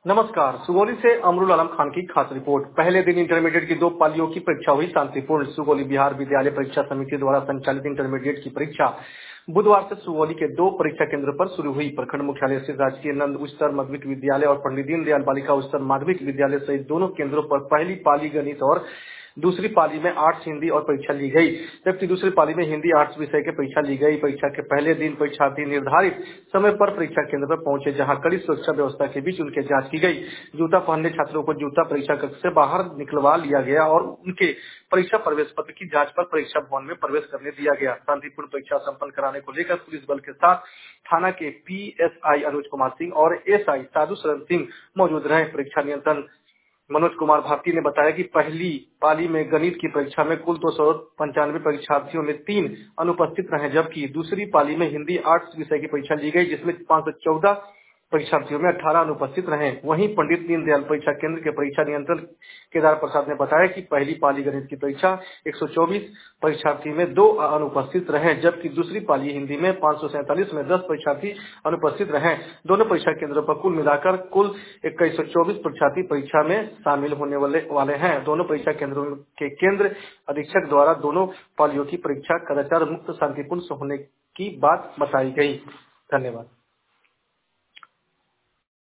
नमस्कार। सुगौली से अमरुल आलम खान की खास रिपोर्ट। पहले दिन इंटरमीडिएट की 2 पालियों की परीक्षा हुई शांतिपूर्ण। सुगौली बिहार विद्यालय परीक्षा समिति द्वारा संचालित इंटरमीडिएट की परीक्षा बुधवार से सुगौली के 2 परीक्षा केंद्र पर शुरू हुई। प्रखंड मुख्यालय स्थित राजकीय नंद उच्चतर माध्यमिक विद्यालय और पंडित दीनदयाल बालिका उच्चतर माध्यमिक विद्यालय सहित दोनों केंद्रों पर पहली पाली गणित और दूसरी पाली में आर्ट्स हिंदी और परीक्षा ली गई, जबकि दूसरी पाली में हिंदी आर्ट्स विषय की परीक्षा ली गई। परीक्षा के पहले दिन परीक्षार्थी निर्धारित समय पर परीक्षा केंद्र पर पहुंचे, जहां कड़ी सुरक्षा व्यवस्था के बीच उनके जांच की गई। जूता पहनने छात्रों को जूता परीक्षा कक्ष से बाहर निकलवा लिया गया और उनके परीक्षा प्रवेश पत्र की जांच पर परीक्षा भवन में प्रवेश करने दिया गया। शांतिपूर्ण परीक्षा संपन्न कराने को लेकर पुलिस बल के साथ थाना के पीएसआई अनुज कुमार सिंह और एसआई साधु शरण सिंह मौजूद रहे। परीक्षा नियंत्रण मनोज कुमार भारती ने बताया कि पहली पाली में गणित की परीक्षा में कुल 295 परीक्षार्थियों में 3 अनुपस्थित रहे, जबकि दूसरी पाली में हिंदी आर्ट्स विषय की परीक्षा ली गई, जिसमें 514 परीक्षार्थियों में 18 अनुपस्थित रहे। वहीं पंडित दीनदयाल परीक्षा केंद्र के परीक्षा नियंत्रक केदार प्रसाद ने बताया कि पहली पाली गणित की परीक्षा 124 परीक्षार्थी में 2 अनुपस्थित रहे, जबकि दूसरी पाली हिंदी में 547 में 10 परीक्षार्थी अनुपस्थित रहे। दोनों परीक्षा केंद्रों पर कुल मिलाकर कुल 2124 परीक्षार्थी परीक्षा में शामिल होने वाले हैं। दोनों परीक्षा केंद्रों के केंद्र अधीक्षक द्वारा दोनों पालियों की परीक्षा कदाचार मुक्त शांतिपूर्ण होने की बात बताई गई। धन्यवाद।